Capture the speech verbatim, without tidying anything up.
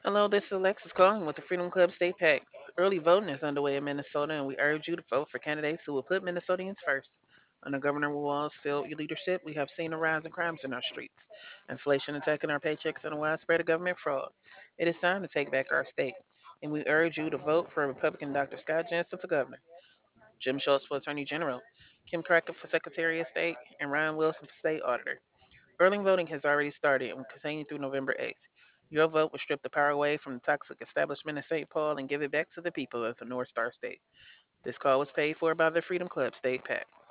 Hello, this is Alexis calling with the Freedom Club State PAC. Early voting is underway in Minnesota, and we urge you to vote for candidates who will put Minnesotans first. Under Governor Walz's field leadership, we have seen a rise in crimes in our streets, inflation attacking our paychecks, and a widespread of government fraud. It is time to take back our state, and we urge you to vote for Republican Doctor Scott Jensen for governor, Jim Schultz for Attorney General, Kim Cracker for Secretary of State, and Ryan Wilson for State Auditor. Early voting has already started and will continue through November eighth. Your vote will strip the power away from the toxic establishment in Saint Paul and give it back to the people of the North Star State. This call was paid for by the Freedom Club State PAC.